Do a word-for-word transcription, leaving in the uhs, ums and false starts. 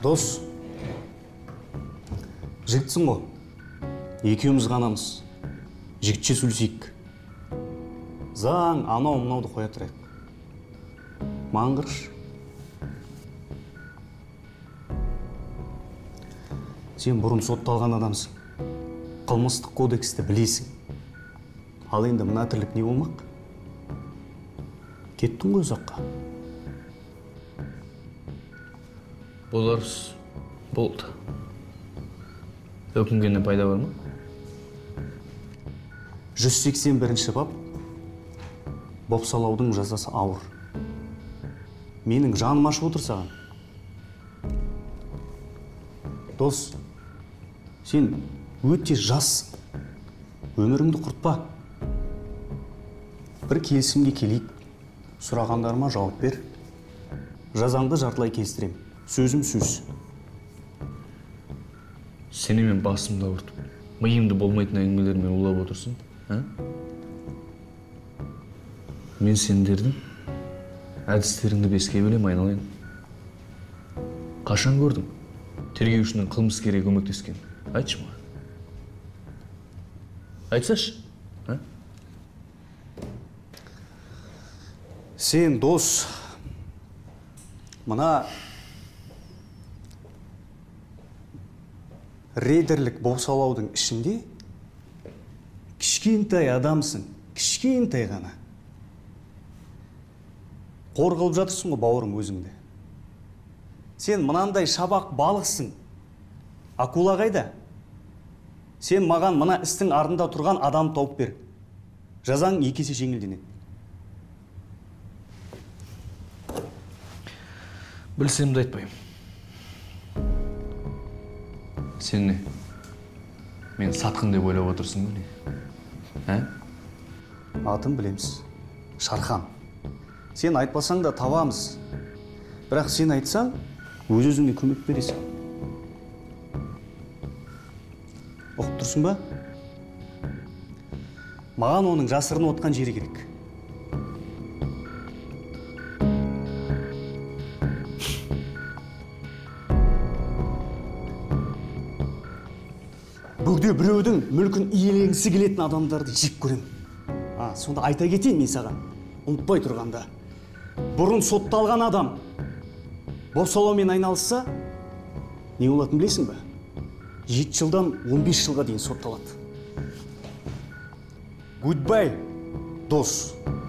Дос, жігітсің ғой, екеуміз ғанамыз, жігітше сөйлесейік. Заң, анау мынауды қоя тұрайық. Маған қараш. Сен бұрын сотталған адамсың. Қылмыстық кодексті білесің. Ал енді мына тірлік не болмақ? Кеттің ғой ұзаққа. Боларыз, болды. Өкінгені пайда бар ма? жүз сексен бірінші бап бопсалаудың жазасы ауыр. Менің жаным ашып отыр саған. Дос, сен өте жас. Өміріңді құртпа. Бір келісімге келейік. Сұрағандарыма жауап бер. Жазаңды жартылай кестірем. Сөзім сөз. Сені мен басымды ауыртып, миымды болмайтын әңгімелермен улап отырсың, а? Мен сендердің әдістеріңді беске бөлем айналайын. Қашан көрдің? Тергеушінің қылмыскерге көмектескен. Айтшы маған. Айтсашы, а? Сен, дос, мына рейдерлік бопсалаудың ішінде кішкентай адамсың, кішкентай ғана. Қор қылып жатырсың ғой бауырым өзіңді. Сен мынандай шабақ балықсың. Акула қайда? Сен маған мына істің артында тұрған адам тауып бер. Жазаң екі есе жеңілденеді. Білсемді айтпайым. Сен не? Мен сатқын деп ойлап отырсың ба не? Ә? Атын білеміз. Шархан. Сен айтпасаң да табамыз. Бірақ сен айтсаң, өз-өзіңе көмек бересің. Оқып тұрсың ба? Маған оның жасырын отқан жері керек. Бөгде біреудің мүлкін иеленгісі келетін адамдарды жек көрем. А, сонда айта кетейін мен саған. Ұмытпай тұрғанда. Бұрын сотталған адам бопсалаумен айналысса, не болатынын білесің бе? жеті жылдан он бес жылға дейін сотталады. Goodbye, дос.